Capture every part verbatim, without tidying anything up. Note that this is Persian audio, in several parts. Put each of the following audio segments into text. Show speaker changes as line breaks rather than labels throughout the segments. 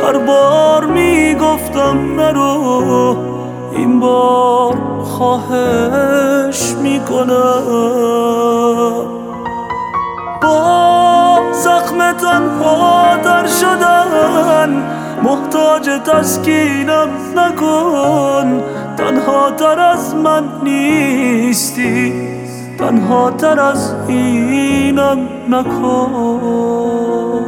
هر بار میگفتم نرو، این بار خواهش میکنم. با زخم تنها در شدن محتاج تسکینم نکن. تنها تر از من نیستی، تنها تر از اینم نکن.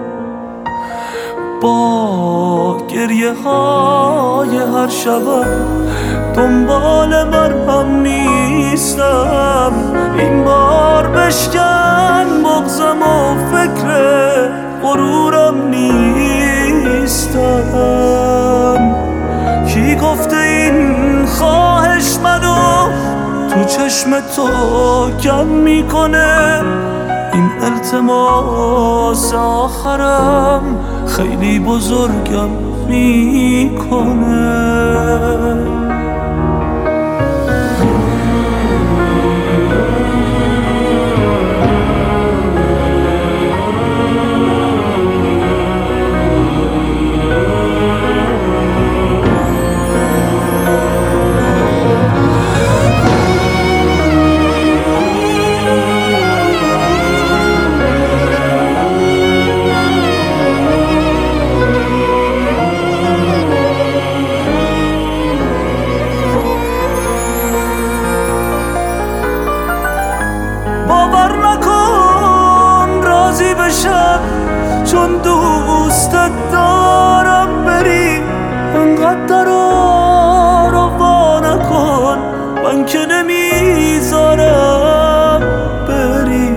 با گریه های هر شبم دنبال مرهم نیستم. این بار بشکن بغضم و فکر غرورم نیستم. کی گفته این خواهش منو تو چشم تو کم میکنه؟ این التماس آخرم خیلی بزرگم میکنه. باور نکن راضی بشم چون دوستت دارم بری. انقدر رو با نکن، من که نمیذارم بری.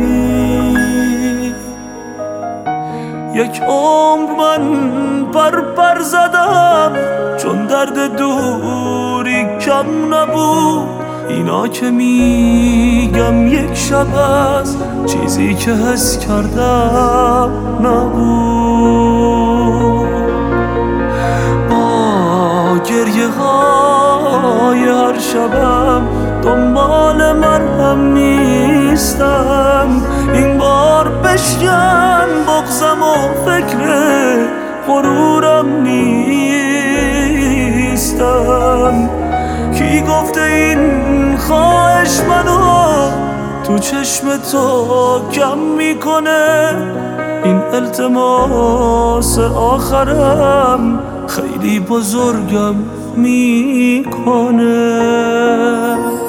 یک عمر من پر پر زدم چون درد دوری کم نبود. اینا که میگم یک شب از چیزی که حس کردم نبود. با گریه های هر شبم دنبال مرهم نیستم. این بار بشکن بغضم و فکر غرورم نیستم. کی گفته این خواهش منو تو چشم تو کم میکنه؟ این التماس آخرم خیلی بزرگم میکنه.